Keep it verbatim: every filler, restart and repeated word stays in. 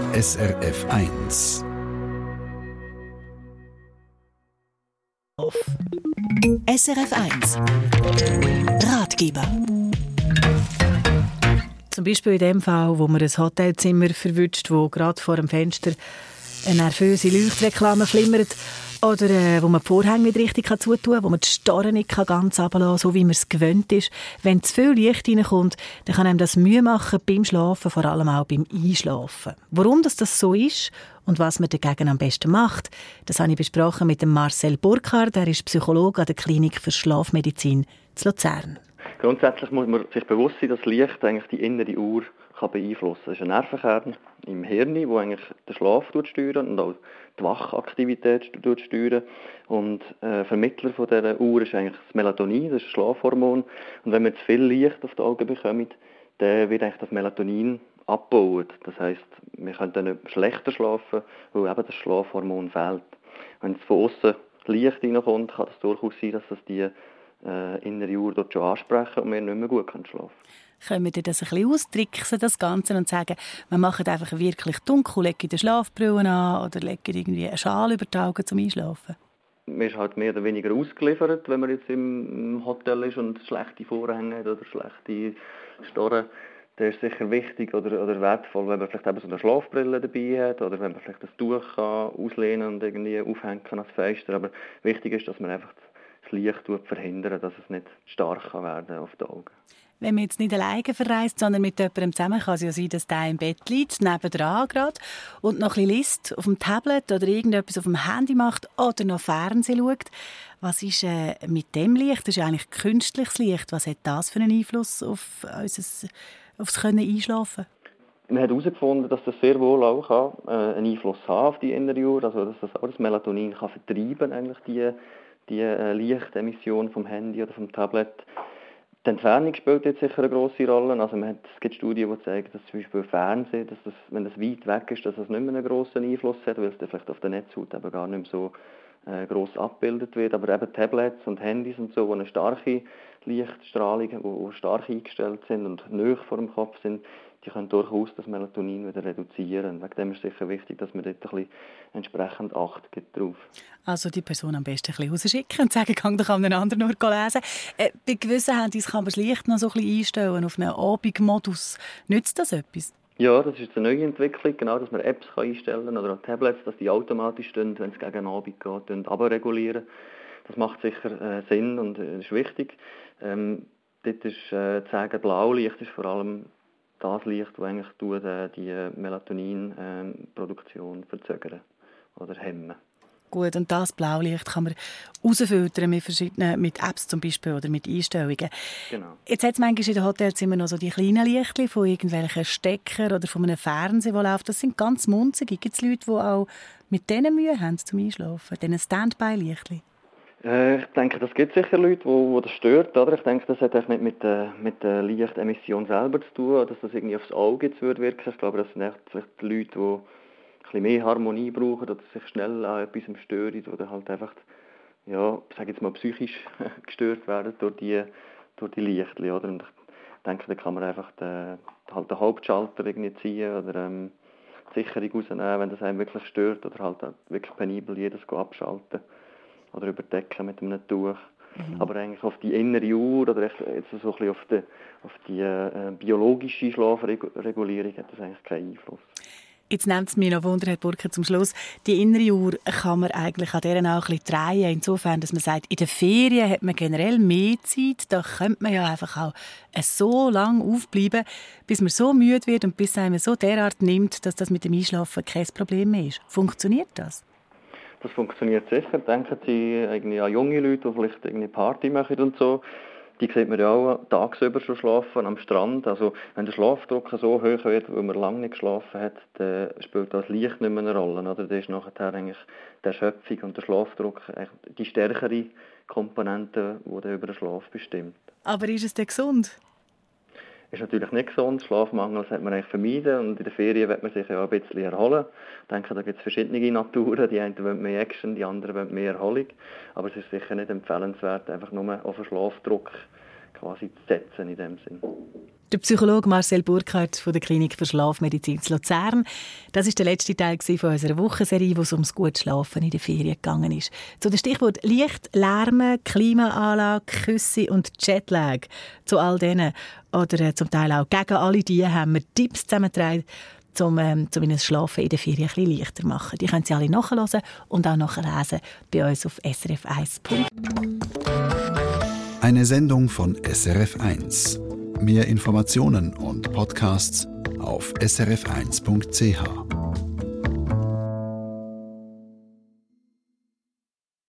S R F eins. S R F eins Ratgeber. Zum Beispiel in dem Fall, wo man ein Hotelzimmer verwünscht, wo gerade vor dem Fenster eine nervöse Leuchtreklame flimmert, oder äh, wo man die Vorhänge nicht richtig zutun kann, wo man die Starre nicht ganz runterlassen kann, so wie man es gewöhnt ist. Wenn zu viel Licht reinkommt, dann kann einem das Mühe machen beim Schlafen, vor allem auch beim Einschlafen. Warum das, das so ist und was man dagegen am besten macht, das habe ich besprochen mit dem Marcel Burkhardt. Er ist Psychologe an der Klinik für Schlafmedizin zu Luzern. Grundsätzlich muss man sich bewusst sein, dass Licht eigentlich die innere Uhr kann beeinflussen kann. Es ist ein Nervenkern im Hirn, der eigentlich den Schlaf steuert und auch die Wachaktivität steuert. Und äh, Vermittler von dieser Uhr ist eigentlich das Melatonin, das ist das Schlafhormon. Und wenn man zu viel Licht auf die Augen bekommt, dann wird eigentlich das Melatonin abgebaut. Das heisst, wir können dann nicht schlechter schlafen, weil eben das Schlafhormon fehlt. Wenn es von außen Licht reinkommt, kann es durchaus sein, dass das die äh, innere Uhr dort schon ansprechen und wir nicht mehr gut schlafen können. Können wir das ein bisschen austricksen, das Ganze, und sagen, wir machen einfach wirklich dunkel, legen die Schlafbrille an oder legen irgendwie einen Schal über die Augen zum Einschlafen? Man ist halt mehr oder weniger ausgeliefert, wenn man jetzt im Hotel ist und schlechte Vorhänge hat oder schlechte Starren. Das ist sicher wichtig oder, oder wertvoll, wenn man vielleicht eben so eine Schlafbrille dabei hat oder wenn man vielleicht das Tuch kann auslehnen und irgendwie aufhängen kann ans Fenster. Aber wichtig ist, dass man einfach das Licht verhindern, dass es nicht stark werden kann auf die Augen. Wenn man jetzt nicht alleine verreist, sondern mit jemandem zusammen, kann es ja sein, dass der im Bett liegt, nebendran gerade, und noch ein bisschen liest, auf dem Tablet oder irgendetwas auf dem Handy macht oder noch Fernsehen schaut. Was ist äh, mit dem Licht? Das ist ja eigentlich künstliches Licht. Was hat das für einen Einfluss auf unser, auf das Können einschlafen? Man hat herausgefunden, dass das sehr wohl auch kann, äh, einen Einfluss haben auf die innere Uhr, also dass das auch das Melatonin kann vertreiben, eigentlich die, die äh, Lichtemission vom Handy oder vom Tablet. Die Entfernung spielt jetzt sicher eine grosse Rolle. Also man hat, es gibt Studien, die zeigen, dass zum Beispiel Fernsehen, dass das, wenn das weit weg ist, dass das nicht mehr einen grossen Einfluss hat, weil es dann vielleicht auf der Netzhaut eben gar nicht mehr so äh, gross abgebildet wird. Aber eben Tablets und Handys und so, die eine starke Lichtstrahlung, die stark eingestellt sind und nahe vor dem Kopf sind, die können durchaus das Melatonin wieder reduzieren. Wegen dem ist es sicher wichtig, dass man dort ein bisschen entsprechend Acht gibt drauf. Also die Person am besten ein bisschen rausschicken und sagen, kann doch an einen anderen Ort lesen. Äh, bei gewissen Handys kann man das Licht noch so ein bisschen einstellen auf einen Abendmodus. Nützt das etwas? Ja, das ist eine neue Entwicklung, genau, dass man Apps kann einstellen kann oder auch Tablets, dass die automatisch stehen, wenn es gegen den Abend geht, abregulieren. Das macht sicher äh, Sinn und äh, ist wichtig. Ähm, dort ist äh, zu sagen, Blaulicht ist vor allem das Licht, das eigentlich tut, äh, die Melatonin-Produktion äh, verzögern oder hemmen. Gut, und das Blaulicht kann man rausfiltern mit verschiedenen, mit Apps zum Beispiel oder mit Einstellungen. Genau. Jetzt hat es manchmal in den Hotels immer noch so die kleinen Lichtchen von irgendwelchen Steckern oder von einem Fernseher, der läuft. Das sind ganz munzige. Gibt es Leute, die auch mit denen Mühe haben zum Einschlafen, diesen Standby-Lichtchen? Äh, ich denke, das gibt sicher Leute, wo, wo das stört. Oder? Ich denke, das hat auch nicht mit der, mit der Lichtemission selber zu tun, dass das irgendwie aufs Auge jetzt würde wirken. Ich glaube, das sind echt vielleicht die Leute, die ein bisschen mehr Harmonie brauchen oder sich schnell an etwas stören oder halt einfach, ja, ich sage jetzt mal, psychisch gestört werden durch die, durch die Lichtchen. Oder? Und ich denke, da kann man einfach den, halt den Hauptschalter irgendwie ziehen oder ähm, die Sicherung rausnehmen, wenn das einem wirklich stört oder halt wirklich penibel jedes abschalten. Oder überdecken mit einem Tuch. Mhm. Aber eigentlich auf die innere Uhr oder jetzt so ein bisschen auf die, auf die äh, biologische Schlafregulierung hat das eigentlich keinen Einfluss. Jetzt nimmt es mich noch Wunder, Herr Burkhardt, zum Schluss. Die innere Uhr kann man eigentlich an deren auch ein bisschen drehen. Insofern, dass man sagt, in den Ferien hat man generell mehr Zeit. Da könnte man ja einfach auch so lange aufbleiben, bis man so müde wird und bis einem so derart nimmt, dass das mit dem Einschlafen kein Problem mehr ist. Funktioniert das? Das funktioniert sicher. Denken Sie irgendwie an junge Leute, die vielleicht irgendwie Party machen und so. Die sieht man ja auch tagsüber schon schlafen am Strand. Also wenn der Schlafdruck so hoch wird, weil man lange nicht geschlafen hat, dann spielt das Licht nicht mehr eine Rolle. Oder? Das ist nachher eigentlich die Erschöpfung und der Schlafdruck die stärkere Komponente, die dann über den Schlaf bestimmt. Aber ist es denn gesund? Ist natürlich nicht gesund. Schlafmangel sollte man eigentlich vermeiden. Und in den Ferien wird man sich ja ein bisschen erholen. Ich denke, da gibt es verschiedene Naturen. Die einen wollen mehr Action, die anderen wollen mehr Erholung. Aber es ist sicher nicht empfehlenswert, einfach nur auf den Schlafdruck quasi zu setzen in dem Sinn. Der Psychologe Marcel Burkhardt von der Klinik für Schlafmedizin in Luzern. Das war der letzte Teil von unserer Wochenserie, wo es ums gute Schlafen in der Ferien gegangen ist. Zu den Stichworten Licht, Lärm, Klimaanlage, Küsse und Jetlag. Zu all denen, oder äh, zum Teil auch gegen alle die, haben wir Tipps zusammengetragen, um ähm, das Schlafen in der Ferien ein bisschen leichter zu machen. Die können Sie alle nachhören und auch nachlesen bei uns auf s r f eins punkt d e. Eine Sendung von S R F eins. Mehr Informationen und Podcasts auf s r f eins punkt c h.